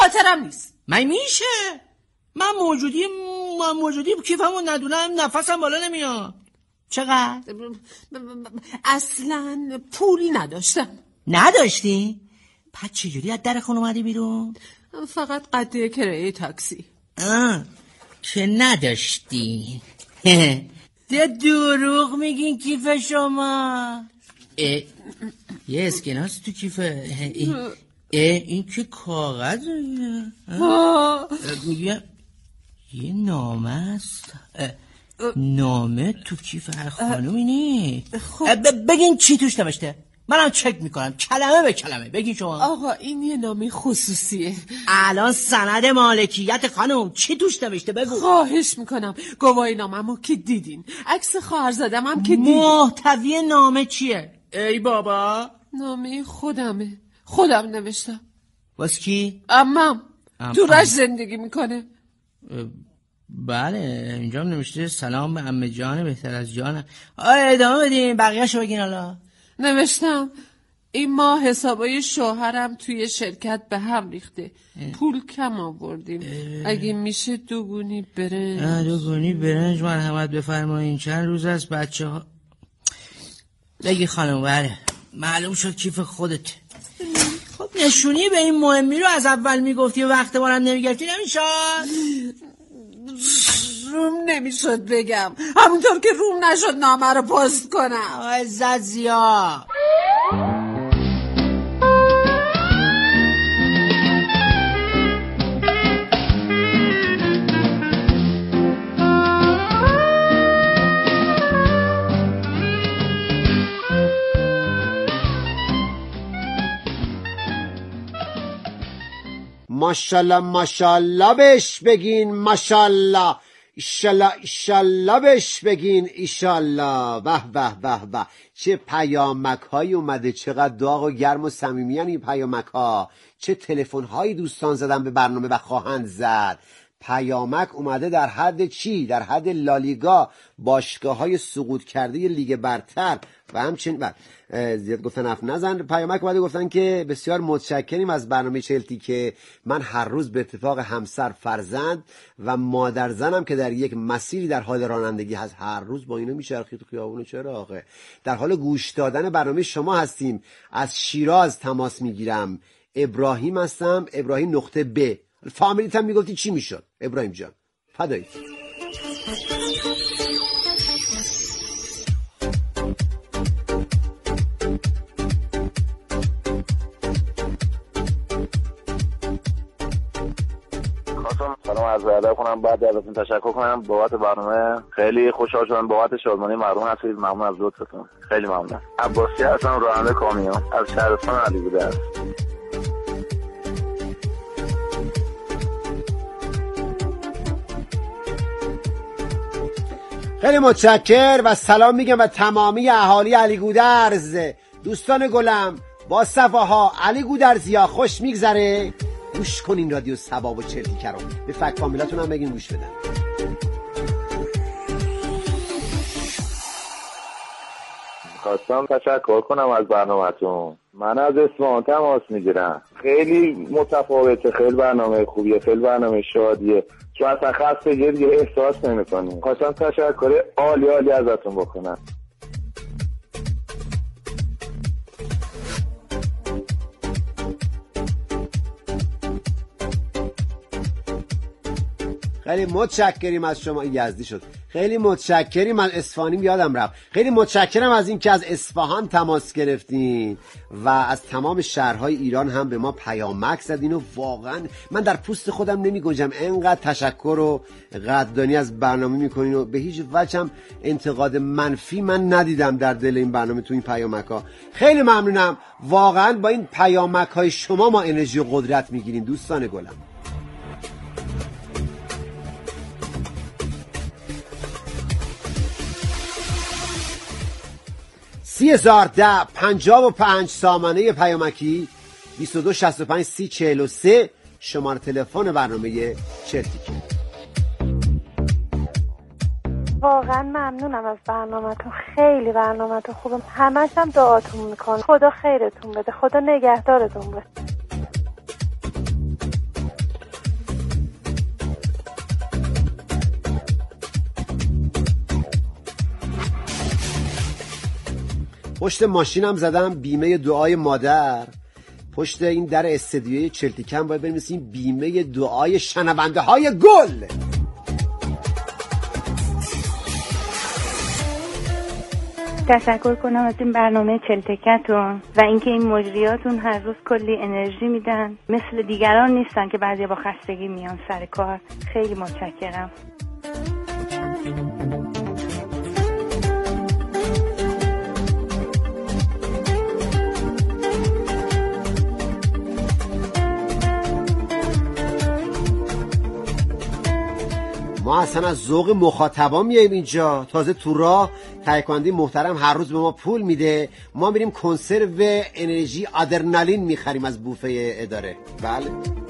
خاطرم نیست. من میشه من موجودی کیفمو ندونم نفسم بالا نمیاد. چقدر؟ اصلا پول نداشتم. نداشتی؟ پس چجوری از در خونه اومدی بیرون؟ فقط قضیه کرایه تاکسی. که نداشتی. ده دروغ میگین کیف شما. یه اسکناس تو کیفه. این که کاغذه. میگه یه نامه است. نامه تو کیف هر خانومی نیست. بگین چی توش نوشته؟ منم چک میکنم کلمه به کلمه. بگین شما. آقا این یه نامه خصوصیه. الان سند مالکیت خانم چی توش نوشته بگو. خواهش میکنم گواهی نامه‌مو که دیدین، عکس خواهرزاده‌مم که دیدین. محتوی نامه چیه؟ ای بابا نامه خودم نوشتم. واسه کی؟ عمم تو رشت زندگی میکنه. بله اینجا نوشته سلام به عمه جان بهتر از جان. ادامه بدین بقیه‌شو بگین. حالا نوشتم این ماه حسابای شوهرم توی شرکت به هم ریخته، پول کم آوردیم، اگه میشه 2 گونی برنج. 2 گونی برنج مرحمت بفرمایین. چند روز از بچه ها بگی خانم. بله معلوم شد کیف خودت. خب نشونی به این مهمی رو از اول میگفتی و وقت بارم نمیگرفتی نمیشد. روم نمیشد بگم، همونطور که روم نشد نامه رو پست کنم. عزت زیا ماشالله ماشالله بهش بگین ماشالله. ایشالله ایشالله بهش بگین ایشالله. به به به به چه پیامک هایی اومده، چقدر داغ و گرم و صمیمیان این پیامک ها. چه تلفن هایی دوستان زدن به برنامه و خواهند زد. پیامک اومده در حد چی؟ در حد لالیگا، باشگاه های سقوط کرده لیگ برتر و همچنین زیاد گفتن حرف نزن. پیامک اومده گفتن که بسیار متشکریم از برنامه چلتی که من هر روز به اتفاق همسر، فرزند و مادر زنم که در یک مسیری در حال رانندگی هست هر روز با اینو میچرخید تو خیابون. چرا آخه در حال گوش دادن برنامه شما هستیم. از شیراز تماس میگیرم. ابراهیم هستم. ابراهیم نقطه ب. فامیلیت هم میگفتی چی میشد ابراهیم جان؟ فدایی. سلام عرض ادب کنم. بعد ازتون تشکر کنم بابت برنامه. خیلی خوشحال شدم بابت شادمانی مردم هستید. ممنون از لطفتون. خیلی ممنون. عباسی هستم، راننده کامیون از شهرستان علیبوده است. خیلی متشکر و سلام میگم و تمامی اهالی علی گودرز. دوستان گلم با صفاها علی گودرزیا خوش میگذره. گوش کنین رادیو سبا و چلتی کرم. به فک فامیلاتون هم بگین گوش بدن. خواستم تشکر کنم از برنامه‌تون. من از اصفهان تماس میگیرم. خیلی متفاوته، خیلی برنامه خوبیه، خیلی برنامه شادیه. چون اصلا خستگی دیگه احساس نمی‌کنی. خواستم تشکر عالی ازتون بکنم. خیلی متشکریم از شما. یزدی شد. خیلی متشکریم از اصفهانیم یادم رفت. خیلی متشکرم از این که از اصفهان تماس گرفتین و از تمام شهرهای ایران هم به ما پیامک زدین و واقعا من در پوست خودم نمی گنجم. انقدر تشکر و قدردانی از برنامه میکنین و به هیچ وجه هم انتقاد منفی من ندیدم در دل این برنامه تو این پیامک ها. خیلی ممنونم. واقعا با این پیامک های شما ما انرژی و قدرت میگیریم دوستان گلم. 301055 سامانه پیامکی 2265 3043 شماره تلفن برنامه چرتیکی. واقعا ممنونم از برنامه‌تون. خیلی برنامه‌تون خوبه. همش هم دعاتون میکنم. خدا خیرتون بده. خدا نگهدارتون بده. پشت ماشینم زدم بیمه دعای مادر. پشت این در استدیوی چلتیکن باید بنویسیم بیمه دعای شنونده های گل. تشکر کنم از این برنامه چلتکتون و اینکه این مجریاتون هر روز کلی انرژی میدن، مثل دیگران نیستن که بعضی با خستگی میان سر کار. خیلی متشکرم. ما اصلا از ذوق مخاطبا میایم اینجا. تازه تو راه تهیه کننده محترم هر روز به ما پول میده، ما میریم کنسرو انرژی آدرنالین میخریم از بوفه اداره. بله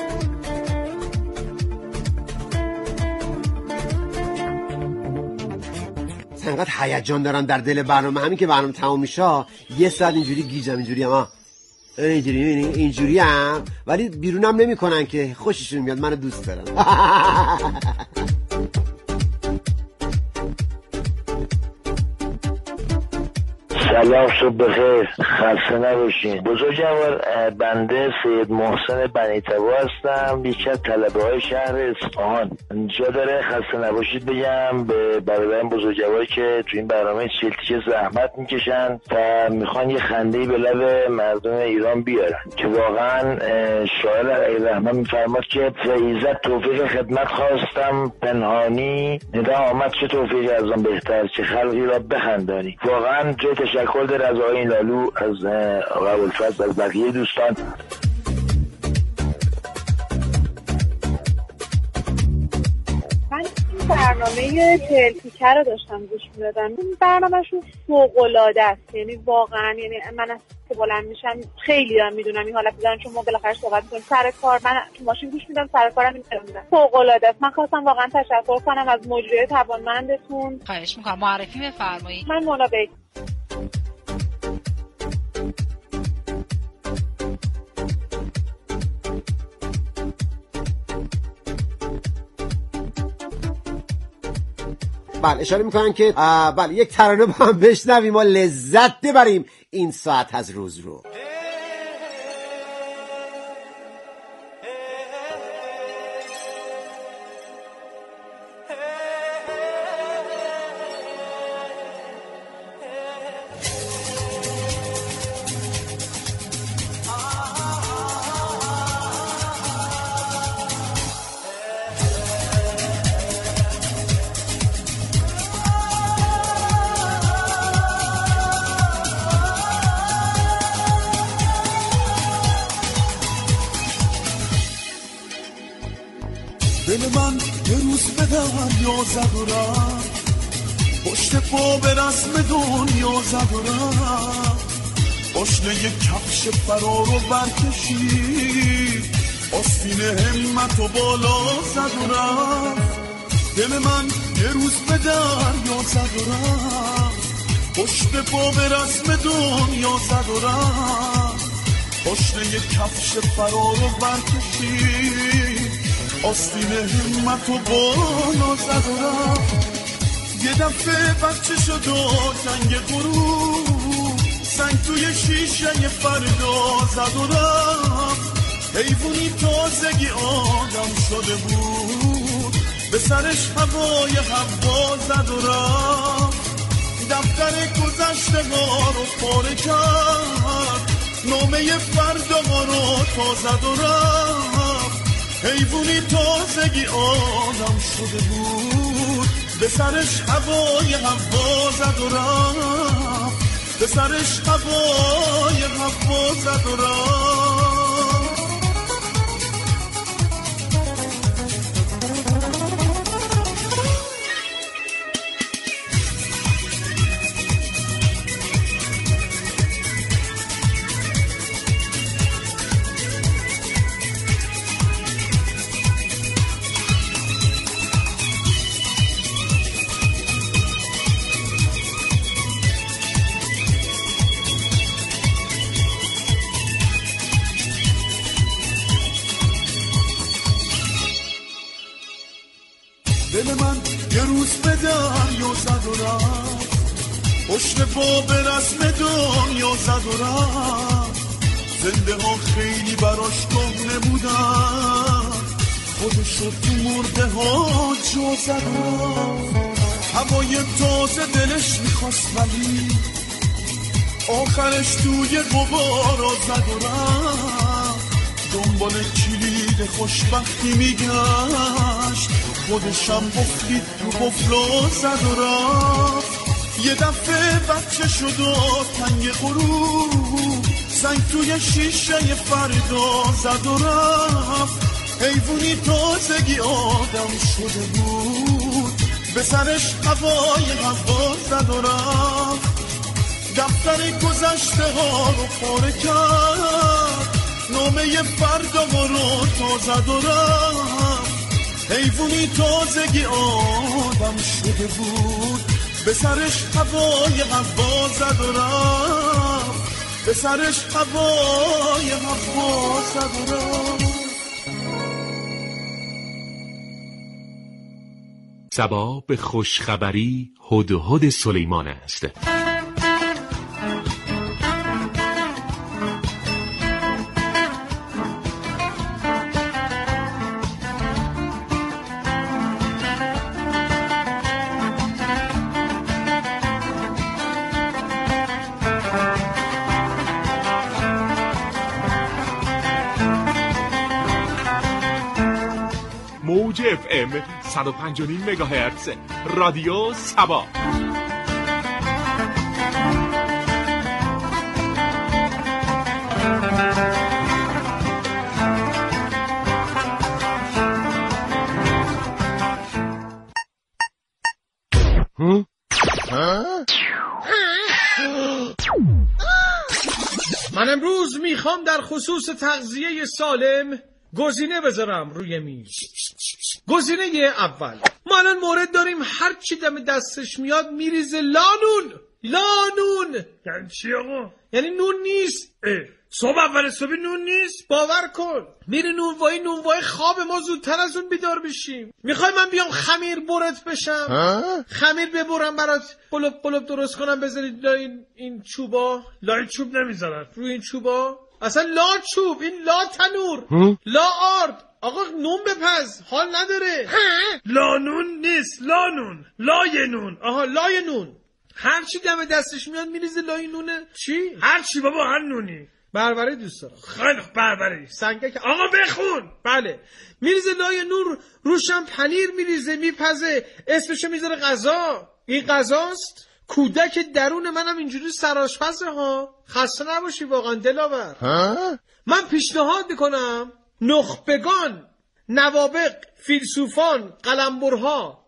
انقدر هیجان دارم در دل برنامه، همین که برنامه تمام میشه یه ساعت اینجوری گیجم، اینجوری هم اینجوری هم، ولی بیرونم نمیکنن که خوششون میاد، منو دوست دارن. سلام، صبح بخیر، خسته نباشین. بزرگوار، بنده سید محسن بنی‌تبا هستم، یکی از طلبه‌های شهر اصفهان. جا داره خسته نباشید بگم به برادران بزرگواری که تو این برنامه چلتیکه زحمت میکشن و میخوان یه خنده‌ای به لب مردم ایران بیارن که واقعا شاعر علیرحمت میفرماد که فیضت توفیق خدمت خواستم پنهانی، ندا آمد چه توفیقی از آن بهتر که خلقی را بخندانی. واقعا جای تشکر داره از آقای لالو، از آقای ابوالفضل، از بقیه دوستان. من این برنامه چلتیکه رو داشتم گوش میدادم. این برنامهشون فوق‌العاده است، یعنی واقعا، یعنی من از که بلند میشم خیلی هم میدونم این حالت دارن، چون ما بالاخره صحبت میکنیم سر کار، من تو ماشین گوش میدم، سر کارم میدونم. فوق‌العاده است. من خواستم واقعا تشکر کنم از مجریای توانمندتون. خواهش میکنم معرفی بفرمایید. من مونا بیگ. بله اشاره میکنن که بله یک ترانه با هم بشنویم و لذت ببریم این ساعت از روز رو. دل من یه روز به دریا زد و رفت، پشت پا به رسم دنیا زد و رفت، پاشنه یه کفش فرار رو برکشید، آستین همت و بالا زد و رفت. دل من یه روز به دریا زد و رفت، پشت پا به رسم دنیا زد و رفت، پاشنه یه کفش فرار رو برکشید، آستین همت و بالا زد و رفت. یه دفعه بچه شد و جنگ غروب، سنگ توی شیشه فردا زد و رفت. حیوانی تازگی آدم شده بود، به سرش هوای هوا زد و رفت. دفتر گذشته ها رو پاره کرد، نامه فردا ها رو تا زد و رفت. حیوانی تازگی آدم شده بود، به سرش هوای هوا زد و رفت، به سرش هوای هوا زد و رفت. دل من یه روز به دریا زد و رفت، پشت با به رسم دنیا زد و رفت، زنده ها خیلی براش کهنه بودن، خودشو تو مرده ها جا زد و رفت. هوای تازه دلش میخواست ولی آخرش توی غبارا زد و رفت، دنبال کلید خوشبختی میگشت، خودشم قفلی تو قفلا زد و رفت. یه دفعه بچه شد و تنگ غروب، زنگ توی شیشه فردا زد و رفت. حیوانی تازگی آدم شده بود، به سرش هوای هوا زد و رفت. دفتر گذشته ها رو پاره کرد، نامه فردا رو تا زد و رفت. حیوانی تازگی آدم شده بود، به سرش هوای هوا زد و رفت، به سرش هوای هوا زد و رفت. صبا به خوشخبری هدهد سلیمان است. موج FM 105.9 مگاهرتز رادیو صبا. من امروز میخوام در خصوص تغذیه سالم گزینه بذارم روی میز. گزینه اول، ما الان مورد داریم هر چی دم دستش میاد میریزه لانون. یعنی چی آقا؟ یعنی نون نیست. صبح اول صبح نون نیست؟ باور کن میره نونوایی خواب ما زودتر از اون بیدار بشیم. میخوای من بیام خمیر برت بشم؟ خمیر ببرم برات، قلوب درست کنم بذارید لای این چوبا. لای چوب نمیذارن روی این چوبا، اصلا لا چوب، این لا تنور، لا آرد. آقا نون بپز، حال نداره. لا نون نیست، لا نون، لای نون. آها لای نون، هر چی دم دستش میاد میریزه لای نونه. چی؟ هر چی بابا، هر نونی. بربری دوست دارم. خیلی بربری سنگک. آقا بخون. بله، میریزه لای نون، روشم پنیر میریزه میپزه، اسمشو میذاره غذا. این غذاست. کودک درون منم اینجوری سرآشپزه ها. خسته نباشی واقعا دلاور. من پیشنهاد میکنم نخبگان، نوابق، فیلسوفان، قلمبرها،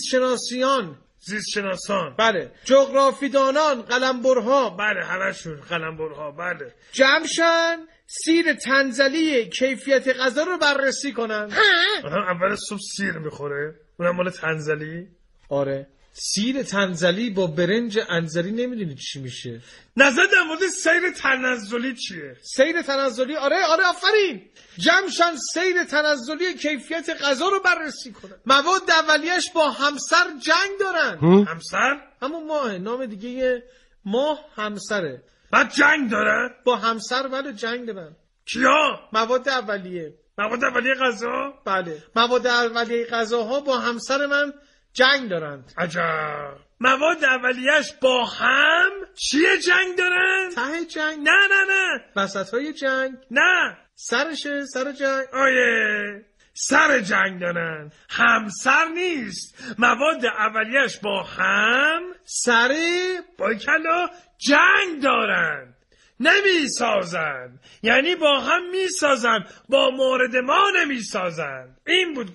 زیستشناسان، بله، جغرافیدانان، قلمبرها، بله همشون قلمبرها، بله، جمعشن سیر تنزلی کیفیت غذا رو بررسی کنن. اول صبح سیر میخوره، اونم مال تنزلی. آره، سیر تنزلی با برنج انزلی نمیدونی چی میشه. نظر در مورد سیر تنزلی چیه؟ سیر تنزلی، آره آفرین. جمعشن سیر تنزلی کیفیت غذا رو بررسی کنن. مواد اولیه‌اش با همسر جنگ دارن. همسر؟ همون ماه، نام دیگه ماه همسره. بعد جنگ دارن؟ با همسر بله جنگ دارن. کیا؟ مواد اولیه غذا؟ بله، مواد اولیه غذاها با همسر من جنگ دارند. عجب. مواد اولیه‌اش با هم چیه جنگ دارن؟ ته جنگ؟ نه وسط‌های جنگ؟ نه سرشه، سر جنگ. آیه سر جنگ دارن، همسر نیست. مواد اولیه‌اش با هم سر با کلا جنگ دارن، نمیسازن. یعنی با هم میسازن، با مورد ما نمیسازن. این بود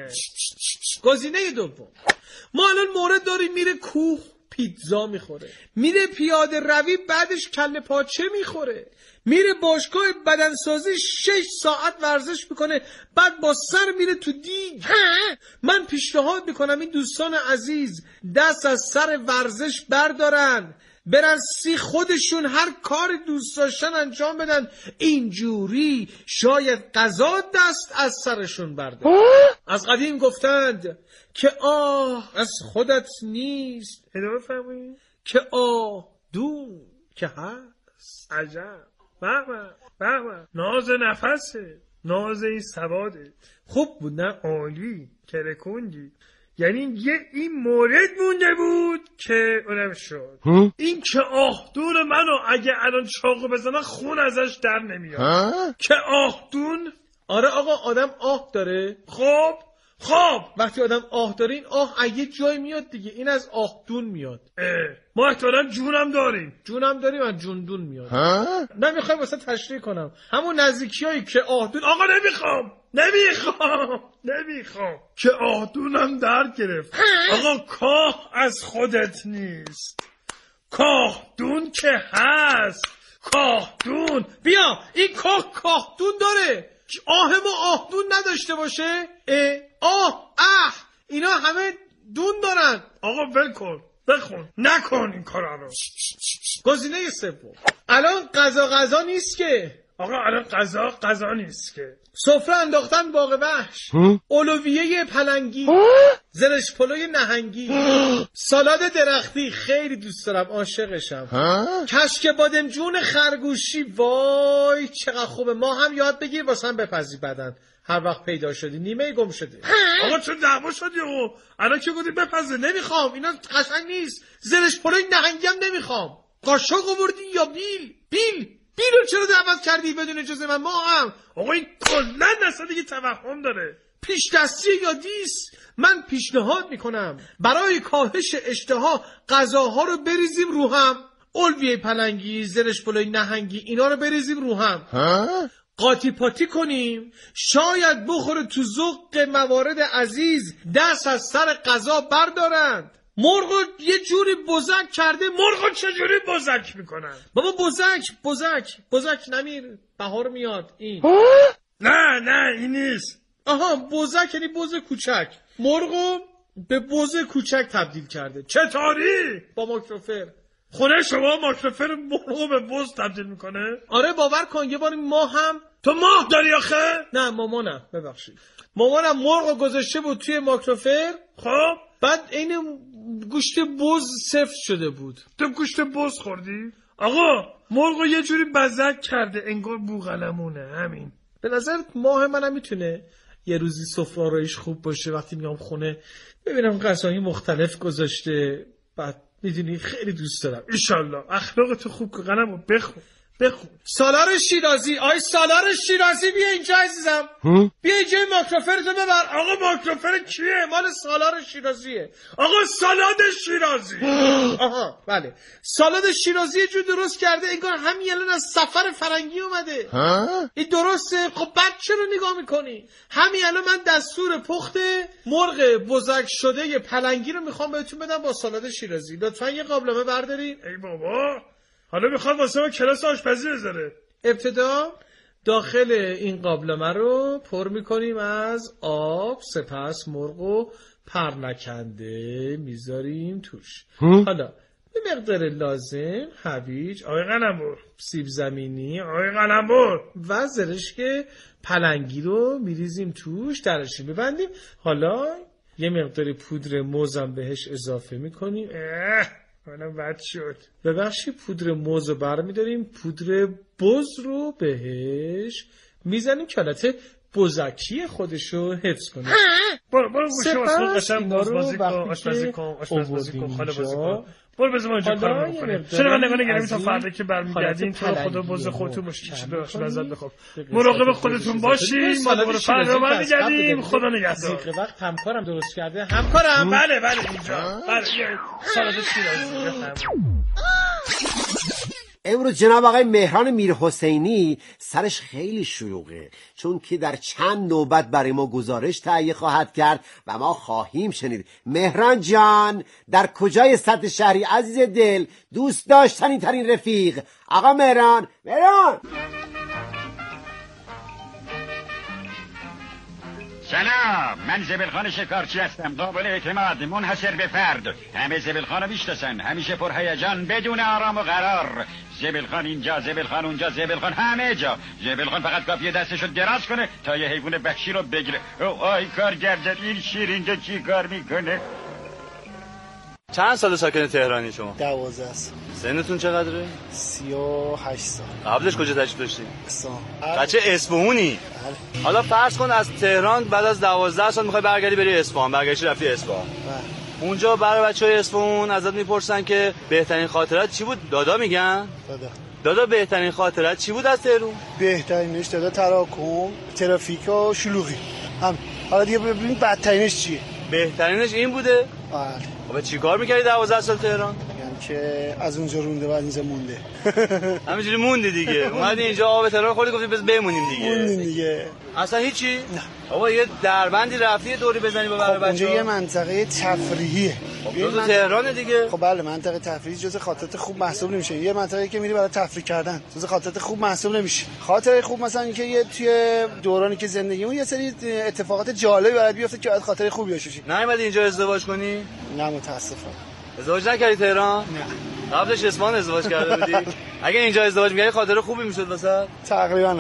گزینه دوم. ما الان مورد داریم میره کوه پیتزا میخوره، میره پیاده روی بعدش کله پاچه میخوره، میره باشگاه بدنسازی 6 ساعت ورزش میکنه، بعد با سر میره تو دیگ. من پیشنهاد میکنم این دوستان عزیز دست از سر ورزش بردارن، برن خودشون هر کار دوست داشتن انجام بدن. اینجوری شاید قضا دست از سرشون بردارن. از قدیم گفتند که آه از خودت نیست، ادامه فرمایید، که آهدون که هست. عجب. بابا ناز نفسه، ناز این سواده. خوب بود نه؟ عالی، ترکوندی. یعنی یه این مورد مونده بود که اونم شد این که آهدون منو اگه الان چاقو بزنن خون ازش در نمیاد. که آهدون. آره آقا، آدم آه داره. خب وقتی آدم آه داره، این آه اگه جای میاد دیگه، این از آهدون میاد. ما احتمالاً جونم داریم از جوندون میاد. نمیخوام واسه تشریح کنم همون نزدیکیایی که آهدون. آقا نمیخوام که آهدونم درد گرفت. آقا کاه از خودت نیست، کاهدون که هست. کاهدون بیا، این کاهدون داره. آه ما آهدون نداشته باشه؟ اینا همه دون دارن. آقا ول کن، بخون، نکن این کارا رو. گزینه سوم. الان غذا نیست که. آقا الان غذا نیست که. سفره انداختن باغ وحش، اولویه پلنگی، زرش پلوی نهنگی، سالاد درختی خیلی دوست دارم، عاشقشم، کشک بادمجون خرگوشی. وای چقدر خوبه. ما هم یاد بگیر واسه هم بپزی بدن. هر وقت پیدا شدی نیمه گم شده. آقا چون دعوا شدی و الان که گفتی بپزه؟ نمیخوام، اینا قشنگ نیست. زرش پلوی نهنگی هم نمیخوام. قاشق آوردی یا بیلو چرا دعوت کردی بدون اجازه من؟ ما هم. آقا این کلا اصلا دیگه توهم داره. پیش دستی یا دیس. من پیشنهاد میکنم برای کاهش اشتها غذاها رو بریزیم رو هم. اولویه پلنگی، زرش پلوی نهنگی، اینا رو بریزیم رو هم. قاطی پاتی کنیم، شاید بخوره تو ذوق موارد عزیز دست از سر غذا بردارند. مرغو یه جوری بزک کرده. مرغو چجوری بزک میکنن؟ بابا بزک نمیر، بهار میاد. این نه این نیست. آها، بزک یعنی بز کوچک. مرغو به بز کوچک تبدیل کرده. چطوری؟ با ماکروفر. خونه شما ماکروفر مرغو به بز تبدیل میکنه؟ آره باور کن. یه بار ما هم. تو ماه داری آخه؟ نه مامانم، ببخشید. مامانم مرغو گذاشته بود توی ماکروفر. خب بعد این گوشت بز سفت شده بود. تو گوشت بز خوردی؟ آقا مرغو یه جوری بزک کرده انگار بوقلمونه. همین. به نظرت ماه منم میتونه یه روزی سفره آرایش خوب باشه؟ وقتی میام خونه ببینم غذاهای مختلف گذاشته، بعد میدونی خیلی دوست دارم. ایشالله اخلاقتو خوب کن. قلمو بخون. سالار شیرازی. سالار شیرازی بیا اینجا عزیزم. بیا اینجا ماکروفرتو ببر. آقا ماکروفر کیه؟ مال سالار شیرازیه. آقا سالاد شیرازی. آها بله، سالاد شیرازی یه جور درست کرده انگار همین الان از سفر فرنگی اومده. این درسته؟ خب بعد چرا نگاه میکنی؟ همین الان من دستور پخت مرغ بزک شده پلنگی رو میخوام بهتون بدم با سالاد شیرازی. لطفا یه قابلمه بردارین. ای بابا، حالا میخواد واسه ما کلاس آشپزی بذاره. ابتدا داخل این قابلمه رو پر میکنیم از آب، سپس مرغو پرنکنده میذاریم توش. حالا به مقدار لازم هویج، آقای قلمبر، سیب زمینی، آقای قلمبر، و زرشک پلنگی رو میریزیم توش، درش ببندیم. حالا یه مقدار پودر موزم بهش اضافه میکنیم. حالا بد شد. ببخشید، پودر موز رو برمیداریم، پودر بز رو بهش میزنیم که حالت بزکی خودشو حفظ کنه. برو آشپزی کن خاله بازی کن. برو بزن ما اینجا کار بکنیم. چرا من نگریم تا فردا که برمیگردین تو خدا بز خودتون باشید. ببخشید ازت بخوام. مراقب خودتون باشین. ما دوباره فردا برمیگردیم. خدا نگهدار. زیق وقت همکارم درست کرده. همکارم؟ بله اینجا. بله سالاد شیرازی. امروز جناب آقای مهران میرحسینی سرش خیلی شلوغه، چون که در چند نوبت برای ما گزارش تهیه خواهد کرد و ما خواهیم شنید. مهران جان، در کجای سطح شهری عزیز دل، دوست داشتنی ترین رفیق؟ آقا مهران. سلام، من زبلخان شکارچی هستم، قابل اعتماد، منحصر به فرد. همه زبلخان رو میشناسن، همیشه پر هیجان، بدون آرام و قرار. زبلخان اینجا، زبلخان اونجا، زبلخان همه جا. زبلخان فقط کافیه دستشو دراز کنه تا یه حیوان وحشی رو بگیره. آی کارگردان، این شیر اینجا چی کار میکنه؟ چند سال ساکن تهرانی شما؟ 12 است. سنتون چقدره؟ 38 سال. قبلش کجا تشریف داشتی؟ اصفهان. بچه اصفهانی؟ بله. حالا فرض کن از تهران بعد از 12 سال میخوای برگردی بری اصفهان، برگشتی رفتی اصفهان. بله. اونجا برای بچهای اصفهان ازت میپرسن که بهترین خاطرات چی بود؟ دادا میگن؟ دادا بهترین خاطرات چی بود از تهران؟ بهترینش دادا تراکم، ترافیک و شلوغی. هم. حالا دیگه ببین بدترینش چیه؟ بهترینش این بوده؟ بله. خب چیکار می‌کردی 12 سال تهران؟ میگم که از اونجا رونده بعد اینجا مونده. همینجوری موندی دیگه. اومدی اینجا آب تهران خوردی گفتی بس بمونیم دیگه. موندیم دیگه. اصلا هیچی؟ نه. بابا یه دربندی رفتی یه دوری بزنی با برای بچه‌ها. اونجا یه منطقه تفریحیه. خب تهران دیگه. خب بله منطقه تفریحی جزء خاطرات خوب محسوب نمیشه. یه منطقه‌ای که میری برای تفریح کردن جزء خاطرات خوب محسوب نمیشه. خاطره خوب مثلا اینکه یه توی دورانی که زندگیمون یه سری اتفاقات جالبی برات بیفته که خاطره خوبی باشه. نه اومدی اینجا ازدواج کنی؟ نه متاسفم. ازدواج نکردی تهران؟ نه. قبلش اصفهان ازدواج کرده بودی؟ اگه اینجا ازدواج می‌کردی خاطره خوبی میشد واسه؟ تقریبا.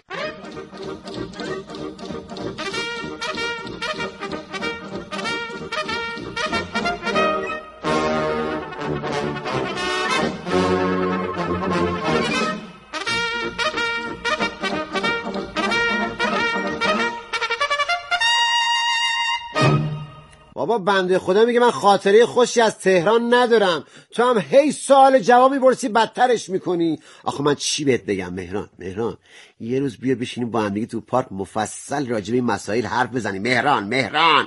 بابا بنده خدا میگه من خاطره خوشی از تهران ندارم، تو هم هی سوال جواب میپرسی بدترش میکنی. آخه من چی بهت بگم مهران یه روز بیا بشینیم با هم دیگه تو پارک مفصل راجع به این مسائل حرف بزنیم. مهران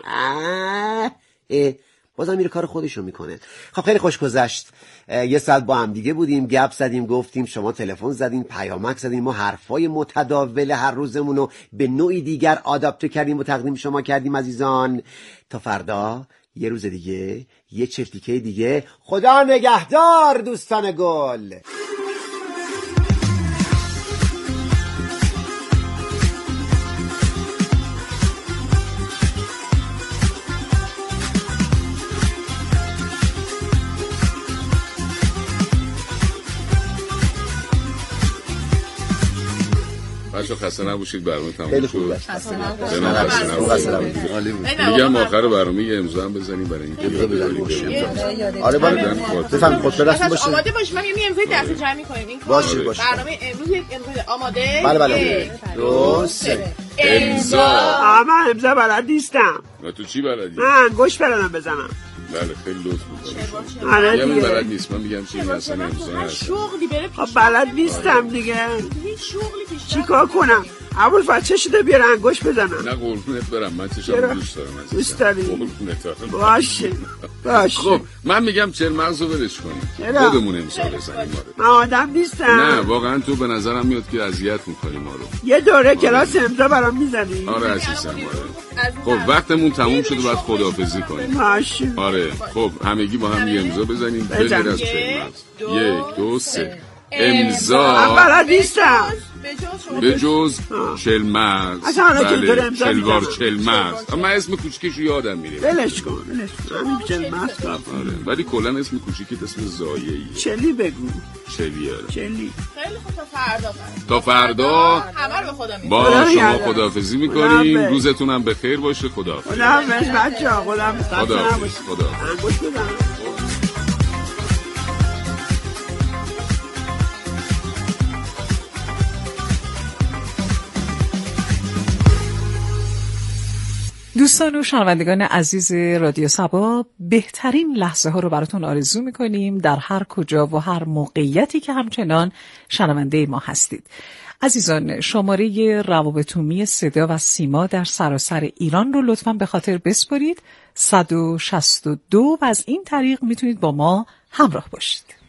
بازم میره کار خودشو میکنه. خب خیلی خوش گذشت. یه ساعت با هم دیگه بودیم، گپ زدیم، گفتیم، شما تلفن زدین، پیامک زدین، ما حرفای متداول هر روزمون رو به نوعی دیگر آداپته کردیم و تقدیم شما کردیم عزیزان. تا فردا یه روز دیگه یه چفتیکه دیگه. خدا نگهدار دوستان گل. بچه خسته نباشید، برنامه تموم خیلی شد. خوب است. خسته نباشید. میگم آخر برنامه یه امضا هم بزنیم برای اینکه آره بفهم خود برسون باشه. آماده باش، من یه امضای دست جمع می‌کنیم. این باشه برنامه امروز یک امضای آماده. بله 2 3 امضا. من امضا بلد نیستم. تو چی بلدی؟ من گوش بلدم بزنم. بله خیلی لطف می‌کنی. آره دیگه. دیگه. بلد نیست، من میگم چی مثلا امضا هست. شغلی بره پیش. خب بلد نیستم دیگه. هیچ شغلی پیش. چیکار کنم؟ اول بچه شده بیار انگوش بزنم. نه قربونت برم، من چشم دوست دارم عزیزم. دوست داری؟ قربونت برم. باشه. خب من میگم چرا مغزو ولش کنیم، خودمون امضا بزنیم. من آدم نیستم. نه واقعا تو به نظرم میاد که اذیت می‌کنی ما رو. یه دوره کلاس امضا برام میزنی؟ آره عزیزم آره. خب وقتمون تموم شده، باید خداحافظی کنیم. باشه. آره خب همگی با هم یه امضا بزنیم. بغیر از چه مغز. 1 2 3 امضا. من بلد نیستم. به جز چلمغز. بله چلوار چلمغز. من اسم کوچیکشو یادم میره. ولش کن. همین چلمغز. آره ولی کلا اسم کوچیکت اسم زایه‌ای. چلی بگو. چلی آره. خیلی خوب. تا فردا همه رو به خدا می‌سپارم. با شما خداحافظی می‌کنیم. روزتون هم بخیر باشه. خداحافظ. خداحافظ بچه‌ها. خداحافظ. خداحافظ. دوستان و شنوندگان عزیز رادیو صبا، بهترین لحظه ها رو براتون آرزو میکنیم در هر کجا و هر موقعیتی که همچنان شنونده ما هستید. عزیزان، شماره روابط عمومی صدا و سیما در سراسر ایران رو لطفاً به خاطر بسپارید 162 و از این طریق میتونید با ما همراه باشید.